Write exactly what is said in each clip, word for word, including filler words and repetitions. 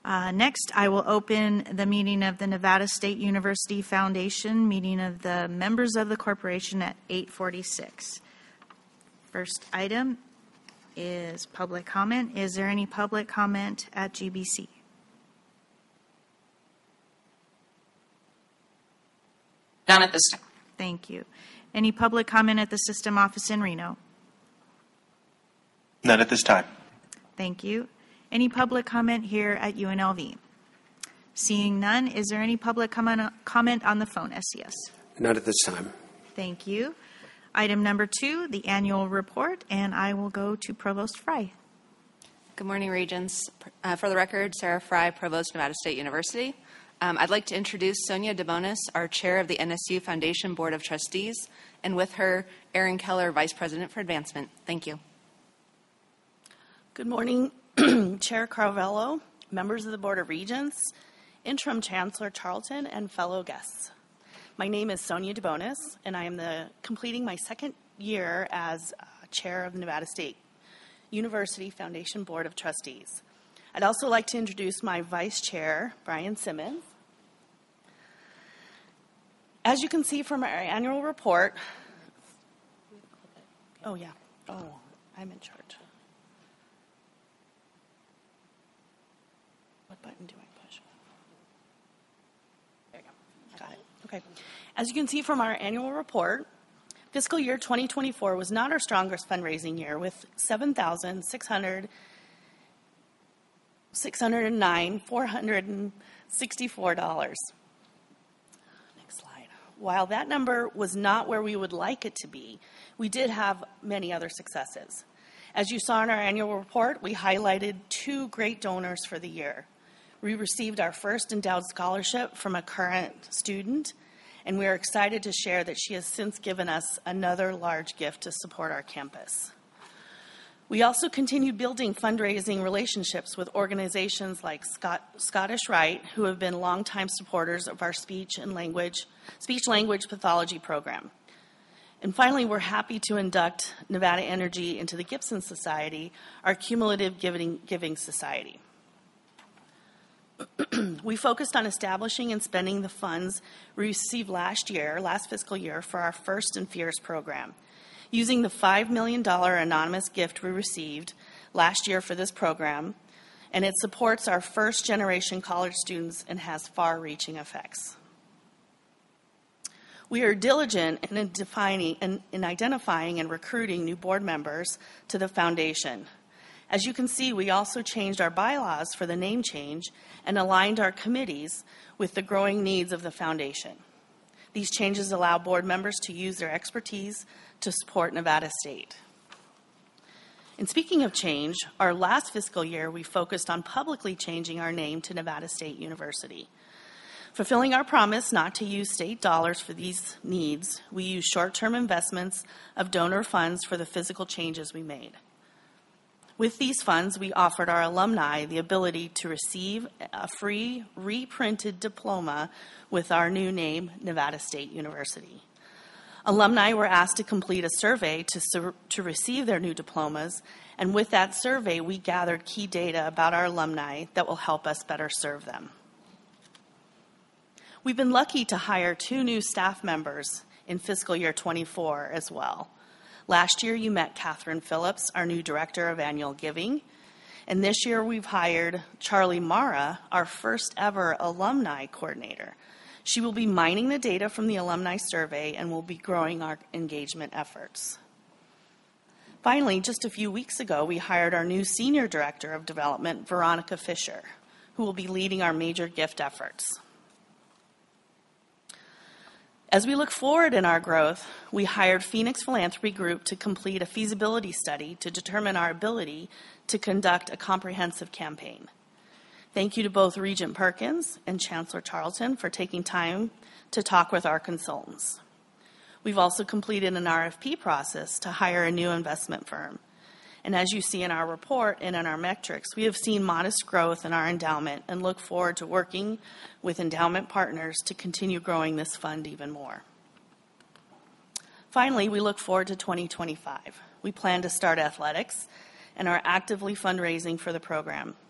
Uh, next, I will open the meeting of the Nevada State University Foundation, meeting of the members of the corporation at eight forty-six. First item is public comment. Is there any public comment at G B C? None at this time. Thank you. Any public comment at the system office in Reno? None at this time. Thank you. Any public comment here at U N L V? Seeing none, is there any public comment comment on the phone, S C S? None at this time. Thank you. Item number two, the annual report, and I will go to Provost Fry. Good morning, Regents. Uh, for the record, Sarah Fry, Provost, Nevada State University. Um, I'd like to introduce Sonia DeBonis, our Chair of the N S U Foundation Board of Trustees, and with her, Erin Keller, Vice President for Advancement. Thank you. Good morning, Chair Carvello, members of the Board of Regents, Interim Chancellor Charlton, and fellow guests. My name is Sonia DeBonis, and I am the, completing my second year as uh, Chair of Nevada State University Foundation Board of Trustees. I'd also like to introduce my Vice Chair, Brian Simmons. As you can see from our annual report, oh yeah, oh, I'm in charge. What button do I push? There you go. Got it. Okay. As you can see from our annual report, fiscal year twenty twenty-four was not our strongest fundraising year, with seven thousand six hundred nine thousand four hundred sixty-four dollars. Next slide. While that number was not where we would like it to be, we did have many other successes. As you saw in our annual report, we highlighted two great donors for the year. We received our first endowed scholarship from a current student, and we are excited to share that she has since given us another large gift to support our campus. We also continued building fundraising relationships with organizations like Scott, Scottish Rite, who have been longtime supporters of our speech and language, speech-language pathology program. And finally, we're happy to induct Nevada Energy into the Gibson Society, our cumulative giving, giving society. We focused on establishing and spending the funds we received last year, last fiscal year, for our First and Fierce program. Using the five million dollars anonymous gift we received last year for this program, and it supports our first-generation college students and has far-reaching effects. We are diligent in, defining, in, in identifying and recruiting new board members to the foundation. As you can see, we also changed our bylaws for the name change and aligned our committees with the growing needs of the foundation. These changes allow board members to use their expertise to support Nevada State. And speaking of change, our last fiscal year, we focused on publicly changing our name to Nevada State University. Fulfilling our promise not to use state dollars for these needs, we used short-term investments of donor funds for the physical changes we made. With these funds, we offered our alumni the ability to receive a free reprinted diploma with our new name, Nevada State University. Alumni were asked to complete a survey to, sur- to receive their new diplomas, and with that survey, we gathered key data about our alumni that will help us better serve them. We've been lucky to hire two new staff members in fiscal year twenty-four as well. Last year, you met Catherine Phillips, our new Director of Annual Giving. And this year, we've hired Charlie Mara, our first ever Alumni Coordinator. She will be mining the data from the alumni survey and will be growing our engagement efforts. Finally, just a few weeks ago, we hired our new Senior Director of Development, Veronica Fisher, who will be leading our major gift efforts. As we look forward in our growth, we hired Phoenix Philanthropy Group to complete a feasibility study to determine our ability to conduct a comprehensive campaign. Thank you to both Regent Perkins and Chancellor Charlton for taking time to talk with our consultants. We've also completed an R F P process to hire a new investment firm. And as you see in our report and in our metrics, we have seen modest growth in our endowment and look forward to working with endowment partners to continue growing this fund even more. Finally, we look forward to twenty twenty-five. We plan to start athletics and are actively fundraising for the program.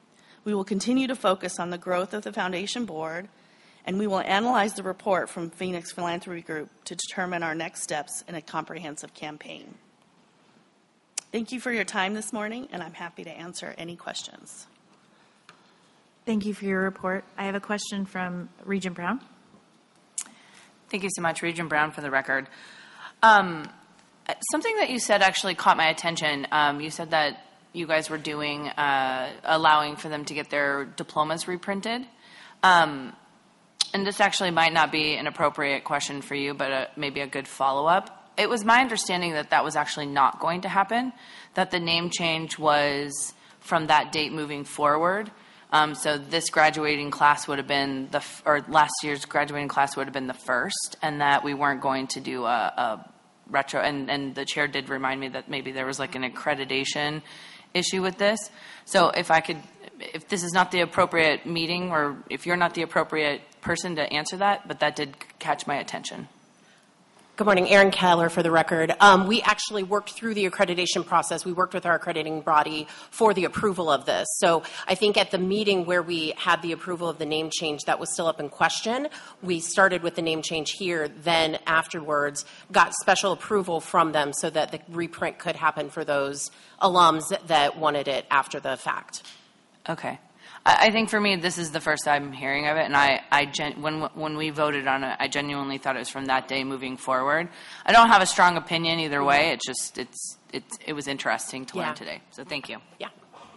We will continue to focus on the growth of the foundation board, and we will analyze the report from Phoenix Philanthropy Group to determine our next steps in a comprehensive campaign. Thank you for your time this morning, and I'm happy to answer any questions. Thank you for your report. I have a question from Regent Brown. Thank you so much, Regent Brown, for the record. Um, something that you said actually caught my attention. Um, you said that you guys were doing, uh, allowing for them to get their diplomas reprinted. Um, and this actually might not be an appropriate question for you, but uh, maybe a good follow-up. It was my understanding that that was actually not going to happen, that the name change was from that date moving forward. Um, so this graduating class would have been the, f- or last year's graduating class would have been the first, and that we weren't going to do a, a retro. And, and the chair did remind me that maybe there was like an accreditation issue with this. So if I could, if this is not the appropriate meeting, or if you're not the appropriate person to answer that, but that did catch my attention. Good morning, Erin Keller for the record. Um, we actually worked through the accreditation process. We worked with our accrediting body for the approval of this. So I think at the meeting where we had the approval of the name change, that was still up in question. We started with the name change here, then afterwards got special approval from them so that the reprint could happen for those alums that wanted it after the fact. Okay. I I think for me, this is the first I'm hearing of it, and I, I gen- when when we voted on it, I genuinely thought it was from that day moving forward. I don't have a strong opinion either way. It's just it's it's it was interesting to Yeah. learn today. So thank you. Yeah.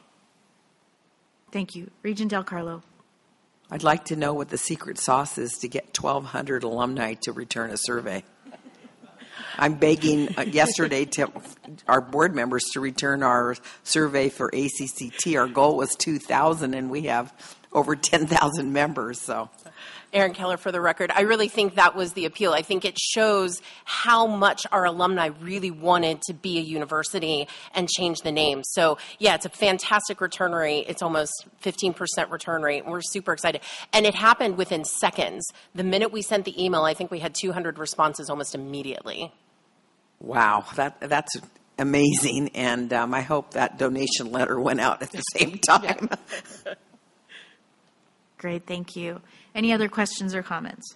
Thank you. Regent Del Carlo. I'd like to know what the secret sauce is to get twelve hundred alumni to return a survey. I'm begging uh, yesterday to our board members to return our survey for A C C T. Our goal was two thousand, and we have over ten thousand members. So, Erin Keller for the record. I really think that was the appeal. I think it shows how much our alumni really wanted to be a university and change the name. So, yeah, it's a fantastic return rate. It's almost fifteen percent return rate, and we're super excited. And it happened within seconds. The minute we sent the email, I think we had two hundred responses almost immediately. wow, that that's amazing. And um, I hope that donation letter went out at the same time. Great, thank you. Any other questions or comments?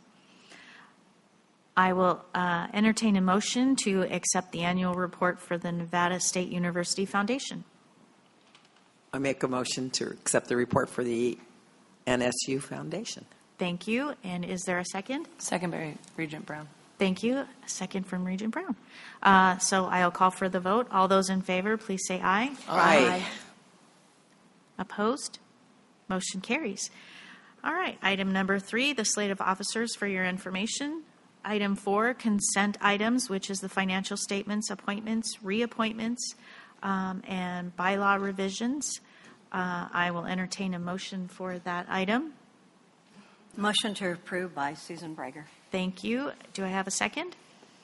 I will uh, entertain a motion to accept the annual report for the Nevada State University Foundation. I make a motion to accept the report for the N S U Foundation. Thank you. And is there a second? Second by Regent Brown. Thank you. A second from Regent Brown. Uh, so I'll call for the vote. All those in favor, please say aye. Aye. Opposed? Motion carries. All right, item number three, the slate of officers for your information. Item four, consent items, which is the financial statements, appointments, reappointments, um, and bylaw revisions. Uh, I will entertain a motion for that item. Motion to approve by Susan Brager. Thank you. Do I have a second?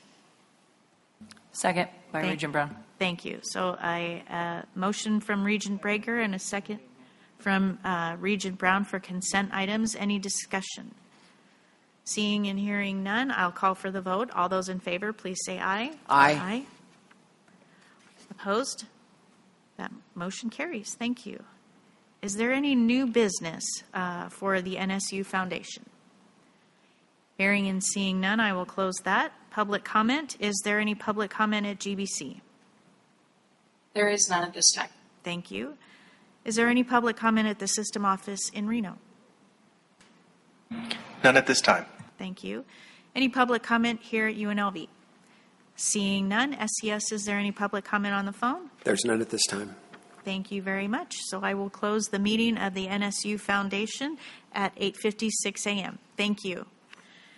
Second by Thank- Regent Brown. Thank you. So I, uh, motion from Regent Brager and a second from uh, Regent Brown for consent items. Any discussion? Seeing and hearing none, I'll call for the vote. All those in favor, please say aye. Aye. Aye. Opposed? That motion carries. Thank you. Is there any new business uh, for the N S U Foundation? Hearing and seeing none, I will close that. Public comment. Is there any public comment at G B C? There is none at this time. Thank you. Is there any public comment at the system office in Reno? None at this time. Thank you. Any public comment here at U N L V? Seeing none. S C S, is there any public comment on the phone? There's none at this time. Thank you very much. So I will close the meeting of the N S U Foundation at eight fifty-six a.m. Thank you.